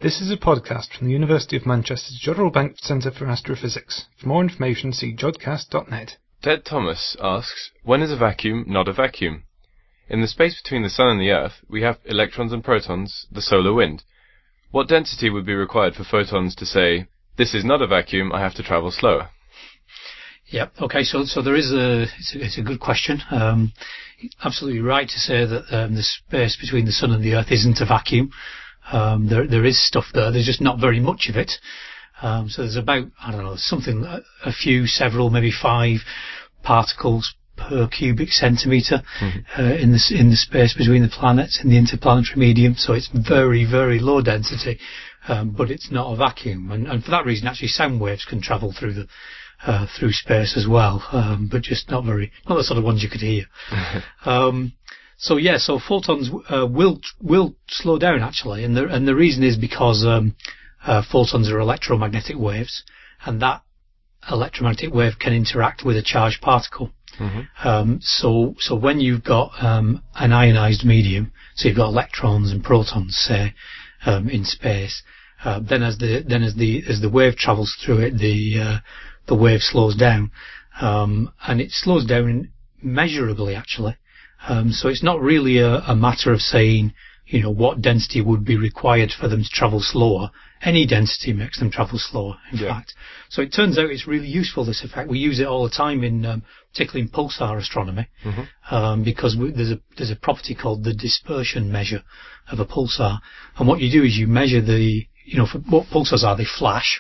This is a podcast from the University of Manchester's Jodrell Bank Centre for Astrophysics. For more information, see jodcast.net. Ted Thomas asks, when is a vacuum not a vacuum? In the space between the Sun and the Earth, we have electrons and protons, the solar wind. What density would be required for photons to say, this is not a vacuum, I have to travel slower? Yep. Okay. So there is it's a good question. Absolutely right to say that the space between the Sun and the Earth isn't a vacuum. There is stuff there. There's just not very much of it. So there's about, a few, several, maybe 5 particles per cubic centimetre in the space between the planets in the interplanetary medium. So it's very, very low density, but it's not a vacuum. And for that reason, actually, sound waves can travel through space as well, but just not the sort of ones you could hear. So photons will slow down actually, and the reason is because photons are electromagnetic waves, and that electromagnetic wave can interact with a charged particle. So when you've got an ionized medium, so you've got electrons and protons, say, in space, then as the wave travels through it, the wave slows down, and it slows down measurably actually. So it's not really a matter of saying, what density would be required for them to travel slower. Any density makes them travel slower, in fact. So it turns out it's really useful, this effect. We use it all the time particularly in pulsar astronomy, because there's a property called the dispersion measure of a pulsar. And what you do is you measure for what pulsars are, they flash.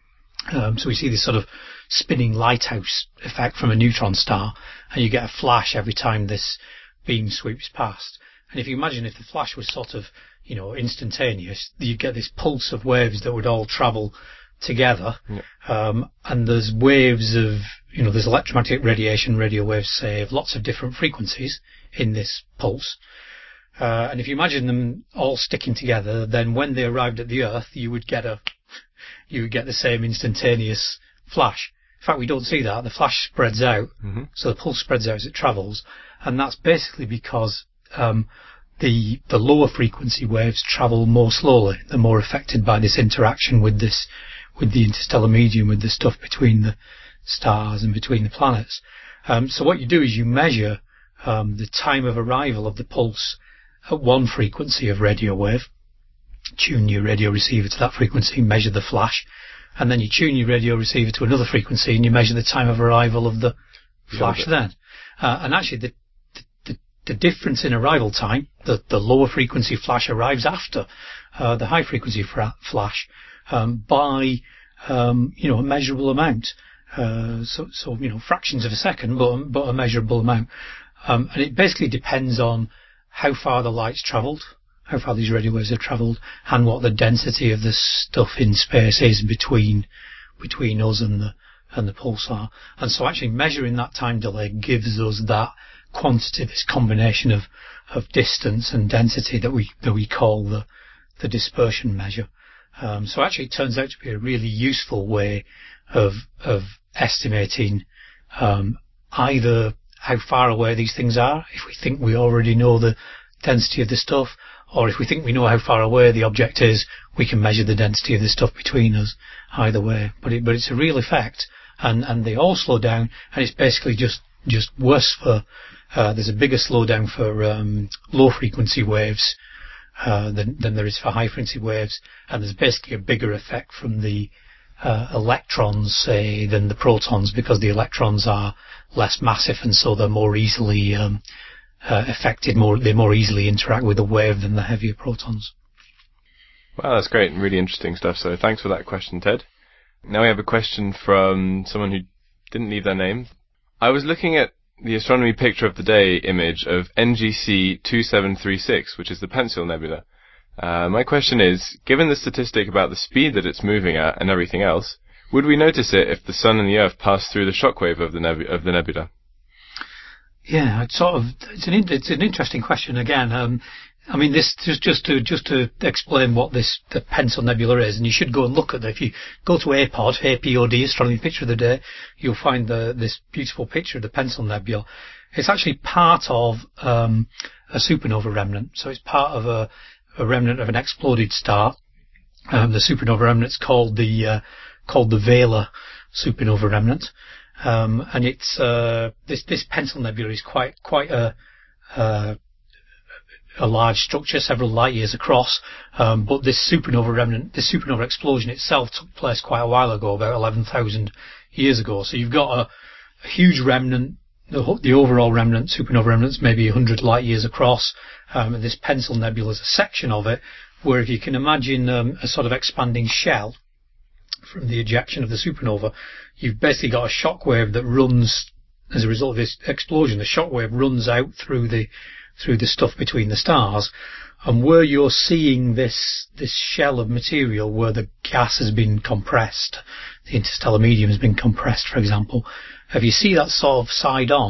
So we see this sort of spinning lighthouse effect from a neutron star, and you get a flash every time this beam sweeps past. And if you imagine if the flash was sort of, instantaneous, you get this pulse of waves that would all travel together. And there's waves of, there's electromagnetic radiation, radio waves, say, of lots of different frequencies in this pulse. And if you imagine them all sticking together, then when they arrived at the Earth, you would get the same instantaneous flash. In fact, we don't see that. The flash spreads out, so the pulse spreads out as it travels, and that's basically because the lower frequency waves travel more slowly. They're more affected by this interaction with the interstellar medium, with the stuff between the stars and between the planets. So what you do is you measure the time of arrival of the pulse at one frequency of radio wave, tune your radio receiver to that frequency, measure the flash, and then you tune your radio receiver to another frequency and you measure the time of arrival of the flash then. And actually the difference in arrival time, the lower frequency flash arrives after the high frequency flash by a measurable amount. So fractions of a second, but a measurable amount. And it basically depends on how far the light's travelled, how far these radio waves have travelled, and what the density of the stuff in space is between us and the pulsar. And so actually measuring that time delay gives us that quantity, this combination of distance and density that we call the dispersion measure. So actually it turns out to be a really useful way of estimating either how far away these things are, if we think we already know the density of the stuff, or if we think we know how far away the object is, we can measure the density of the stuff between us. Either way, but it's a real effect, and they all slow down, and it's basically just worse for. There's a bigger slowdown for low frequency waves than there is for high frequency waves, and there's basically a bigger effect from the electrons, say, than the protons, because the electrons are less massive, and so they're more easily affected. They more easily interact with the wave than the heavier protons. Wow, that's great and really interesting stuff. So thanks for that question, Ted. Now we have a question from someone who didn't leave their name. I was looking at the Astronomy Picture of the Day image of NGC 2736, which is the Pencil Nebula. My question is, given the statistic about the speed that it's moving at and everything else, would we notice it if the Sun and the Earth passed through the shockwave of the nebula? Yeah, it's an interesting question again. This just to explain what the Pencil Nebula is, and you should go and look at it. If you go to APOD, Astronomy Picture of the Day, you'll find this beautiful picture of the Pencil Nebula. It's actually part of a supernova remnant, so it's part of a remnant of an exploded star, The supernova remnant's called the Vela supernova remnant, and it's this Pencil Nebula is quite a large structure, several light years across. But this supernova remnant, this supernova explosion itself, took place quite a while ago, about 11,000 years ago. So you've got a huge remnant. The overall remnant, supernova remnant's maybe 100 light years across. And this Pencil Nebula is a section of it, where if you can imagine a sort of expanding shell from the ejection of the supernova, you've basically got a shockwave that runs as a result of this explosion. The shockwave runs out through the stuff between the stars, and where you're seeing this shell of material where the gas has been compressed, the interstellar medium has been compressed, for example, if you see that sort of side on,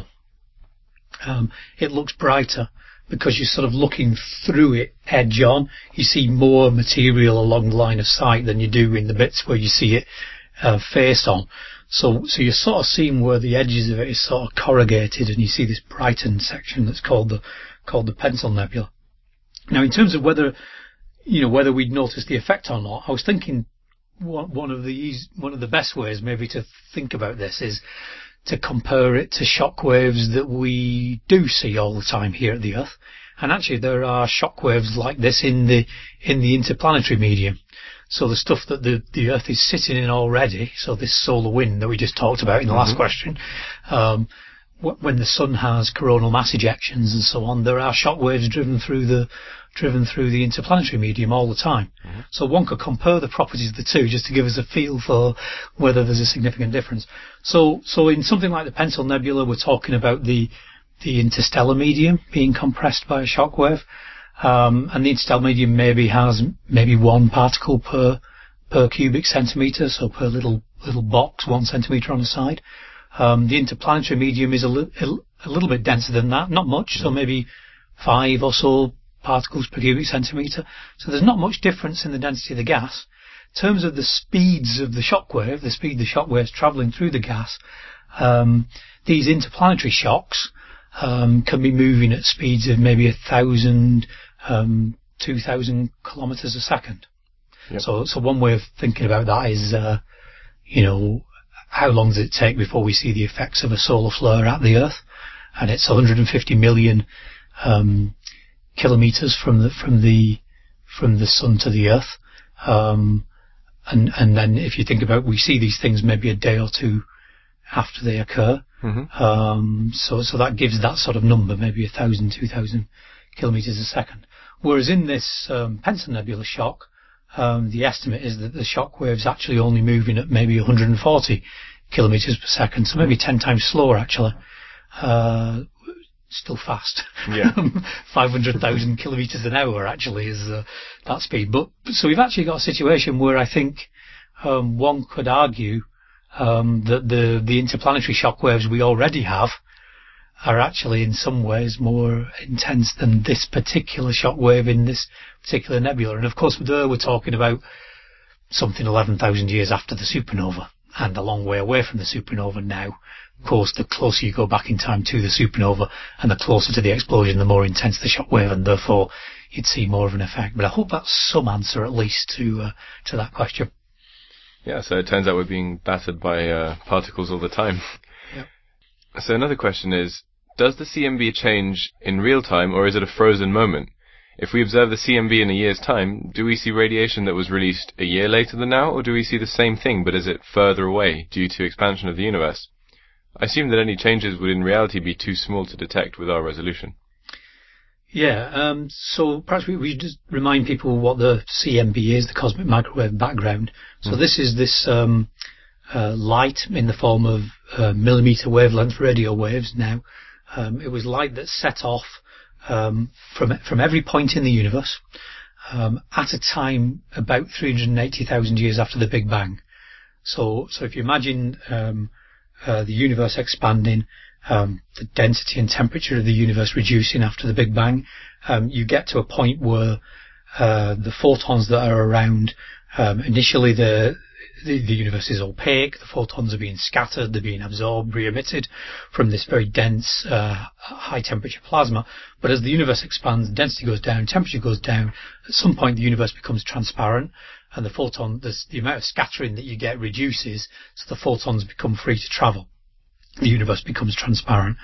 it looks brighter because you're sort of looking through it edge on. You see more material along the line of sight than you do in the bits where you see it face on. So you're sort of seeing where the edges of it is sort of corrugated, and you see this brightened section that's called the Pencil Nebula. Now, in terms of whether we'd notice the effect or not, I was thinking one of the best ways maybe to think about this is to compare it to shock waves that we do see all the time here at the Earth. And actually there are shock waves like this in the interplanetary medium. So the stuff that the Earth is sitting in already, so this solar wind that we just talked about in the last question, when the sun has coronal mass ejections and so on, there are shock waves driven through the interplanetary medium all the time. So one could compare the properties of the two just to give us a feel for whether there's a significant difference. So in something like the Pencil Nebula, we're talking about the interstellar medium being compressed by a shock wave. And the interstellar medium maybe has one particle per cubic centimetre, so per little box, 1 centimetre on the side. The interplanetary medium is a little bit denser than that, not much, so maybe 5 or so particles per cubic centimetre. So there's not much difference in the density of the gas. In terms of the speeds of the shockwave, the speed the shockwave's travelling through the gas, these interplanetary shocks can be moving at speeds of maybe 1,000, 2,000 kilometres a second. Yep. So one way of thinking about that is, how long does it take before we see the effects of a solar flare at the Earth? And it's 150 million kilometres from the sun to the Earth. And then if you think about, we see these things maybe a day or two after they occur. So that gives that sort of number, maybe 1,000, 2,000 kilometres a second. Whereas in this Pencil Nebula shock, the estimate is that the shock wave's actually only moving at maybe 140 kilometres per second, so maybe 10 times slower actually. Still fast. Yeah. 500,000 kilometres an hour actually is that speed. But so we've actually got a situation where I think one could argue that the interplanetary shock waves we already have are actually in some ways more intense than this particular shock wave in this particular nebula. And of course there we're talking about something 11,000 years after the supernova and a long way away from the supernova now. Of course, the closer you go back in time to the supernova and the closer to the explosion, the more intense the shock wave, and therefore you'd see more of an effect. But I hope that's some answer at least to that question. Yeah, so it turns out we're being battered by particles all the time. Yep. So another question is, does the CMB change in real time, or is it a frozen moment? If we observe the CMB in a year's time, do we see radiation that was released a year later than now, or do we see the same thing, but is it further away due to expansion of the universe? I assume that any changes would in reality be too small to detect with our resolution. Yeah, so perhaps we just remind people what the CMB is, the cosmic microwave background. So this is this light in the form of millimetre wavelength radio waves now. It was light that set off from every point in the universe at a time about 380,000 years after the Big Bang. So if you imagine the universe expanding, the density and temperature of the universe reducing after the Big Bang, you get to a point where the photons that are around, initially the universe is opaque, the photons are being scattered, they're being absorbed, re-emitted from this very dense, high temperature plasma. But as the universe expands, density goes down, temperature goes down. At some point the universe becomes transparent, and the amount of scattering that you get reduces, so the photons become free to travel. The universe becomes transparent.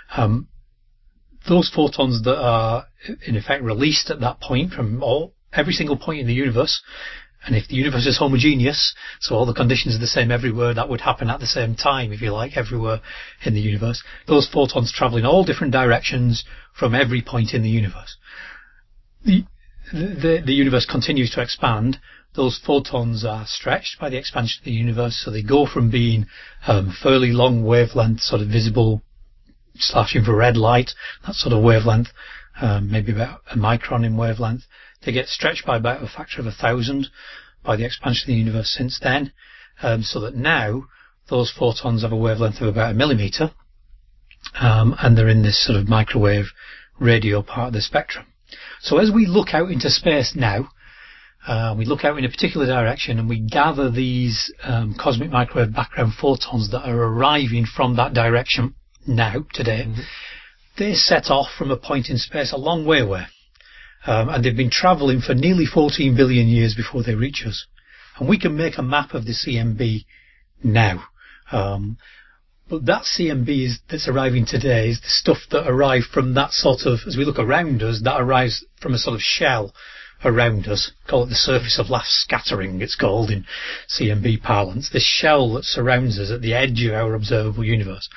Those photons that are in effect released at that point from every single point in the universe, and if the universe is homogeneous, so all the conditions are the same everywhere, that would happen at the same time, if you like, everywhere in the universe. Those photons travel in all different directions from every point in the universe. The universe continues to expand. Those photons are stretched by the expansion of the universe, so they go from being fairly long wavelength, sort of visible / infrared light, that sort of wavelength, maybe about a micron in wavelength. They get stretched by about a factor of 1,000 by the expansion of the universe since then, so that now those photons have a wavelength of about 1 millimeter, and they're in this sort of microwave radio part of the spectrum. So as we look out into space now, we look out in a particular direction and we gather these cosmic microwave background photons that are arriving from that direction now, today. Mm-hmm. They set off from a point in space a long way away. And they've been travelling for nearly 14 billion years before they reach us. And we can make a map of the CMB now. But that CMB that's arriving today is the stuff that arrived from that sort of, as we look around us, that arrives from a sort of shell around us. Call it the surface of last scattering, it's called in CMB parlance. This shell that surrounds us at the edge of our observable universe.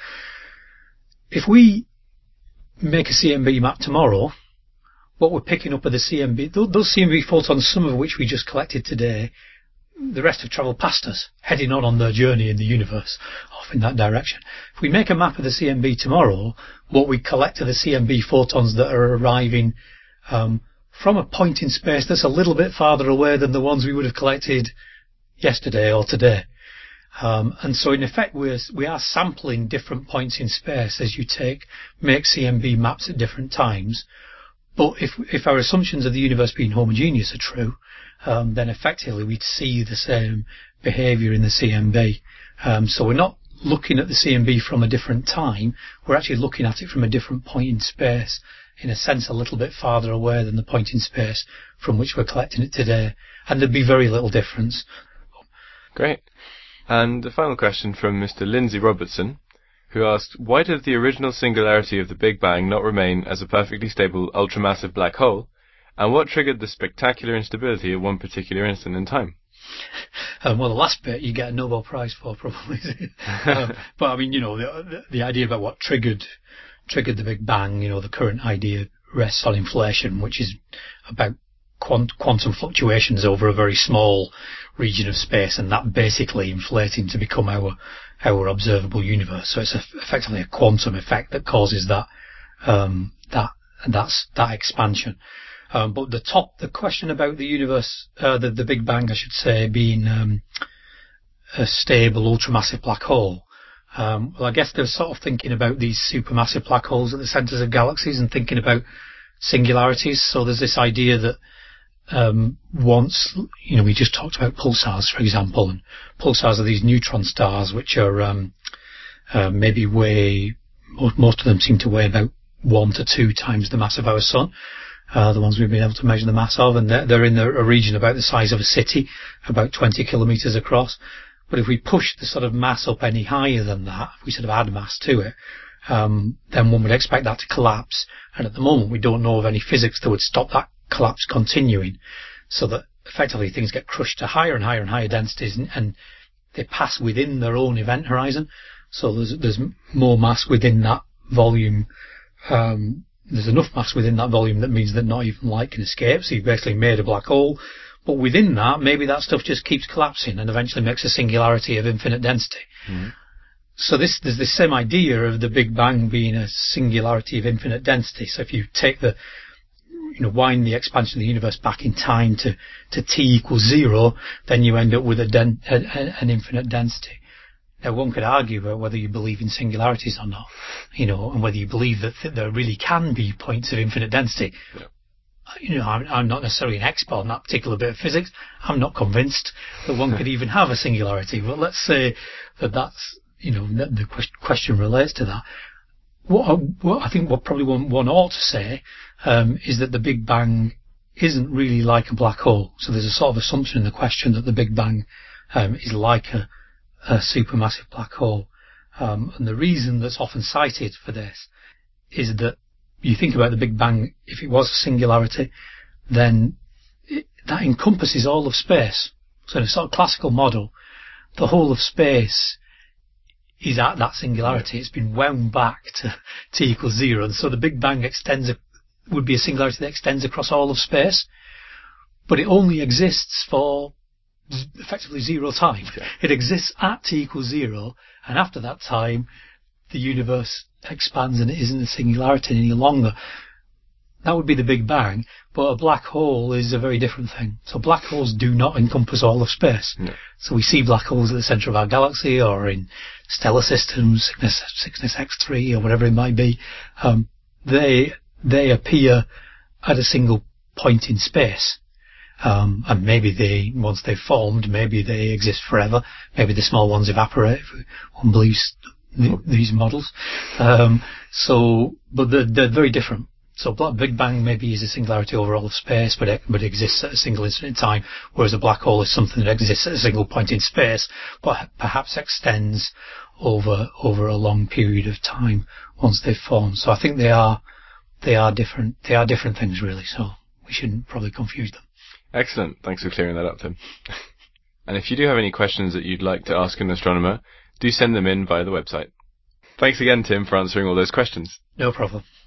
If we make a CMB map tomorrow, what we're picking up are the CMB, those CMB photons, some of which we just collected today, the rest have travelled past us, heading on their journey in the universe, off in that direction. If we make a map of the CMB tomorrow, what we collect are the CMB photons that are arriving from a point in space that's a little bit farther away than the ones we would have collected yesterday or today. And so in effect we are sampling different points in space as you make CMB maps at different times. But if our assumptions of the universe being homogeneous are true, then effectively we'd see the same behaviour in the CMB. So we're not looking at the CMB from a different time, we're actually looking at it from a different point in space, in a sense a little bit farther away than the point in space from which we're collecting it today. And there'd be very little difference. Great. And a final question from Mr. Lindsay Robertson, who asked, why did the original singularity of the Big Bang not remain as a perfectly stable ultramassive black hole, and what triggered the spectacular instability at one particular instant in time? Well, the last bit you get a Nobel Prize for, probably. But I mean, the idea about what triggered the Big Bang, the current idea rests on inflation, which is about quantum fluctuations over a very small region of space, and that basically inflating to become our observable universe. So it's effectively a quantum effect that causes that expansion. But the question about the universe, the Big Bang, I should say, being a stable ultramassive black hole. Well, I guess they're sort of thinking about these supermassive black holes at the centres of galaxies and thinking about singularities. So there's this idea that once, we just talked about pulsars, for example, and pulsars are these neutron stars which are maybe most of them seem to weigh about 1 to 2 times the mass of our sun, the ones we've been able to measure the mass of, and they're in a region about the size of a city, about 20 kilometres across. But if we push the sort of mass up any higher than that, if we sort of add mass to it, then one would expect that to collapse. And at the moment we don't know of any physics that would stop that collapse continuing, so that effectively things get crushed to higher and higher and higher densities, and they pass within their own event horizon. So there's more mass within that volume. There's enough mass within that volume that means that not even light can escape. So you've basically made a black hole, but within that, maybe that stuff just keeps collapsing and eventually makes a singularity of infinite density. Mm-hmm. So there's this same idea of the Big Bang being a singularity of infinite density. So if you take wind the expansion of the universe back in time to t equals 0, then you end up with an infinite density. Now, one could argue about whether you believe in singularities or not, and whether you believe that there really can be points of infinite density. Yeah. I'm not necessarily an expert on that particular bit of physics. I'm not convinced that one could even have a singularity. But let's say that's, the question relates to that. What I think what probably one ought to say is that the Big Bang isn't really like a black hole. So there's a sort of assumption in the question that the Big Bang is like a supermassive black hole. And the reason that's often cited for this is that you think about the Big Bang, if it was a singularity, then that encompasses all of space. So in a sort of classical model, the whole of space is at that singularity. It's been wound back to t equals 0. And so the Big Bang would be a singularity that extends across all of space. But it only exists for effectively 0 time. Yeah. It exists at t equals 0. And after that time, the universe expands and it isn't a singularity any longer. That would be the Big Bang, but a black hole is a very different thing. So black holes do not encompass all of space. No. So we see black holes at the centre of our galaxy or in stellar systems, Cygnus X3 or whatever it might be. They appear at a single point in space. And maybe once they've formed, maybe they exist forever. Maybe the small ones evaporate, if one believes these models. But they're very different. So Big Bang maybe is a singularity over all of space, but it exists at a single instant in time, whereas a black hole is something that exists at a single point in space, but perhaps extends over a long period of time once they've formed. So I think they are different. They are different things, really. So we shouldn't probably confuse them. Excellent. Thanks for clearing that up, Tim. And if you do have any questions that you'd like to ask an astronomer, do send them in via the website. Thanks again, Tim, for answering all those questions. No problem.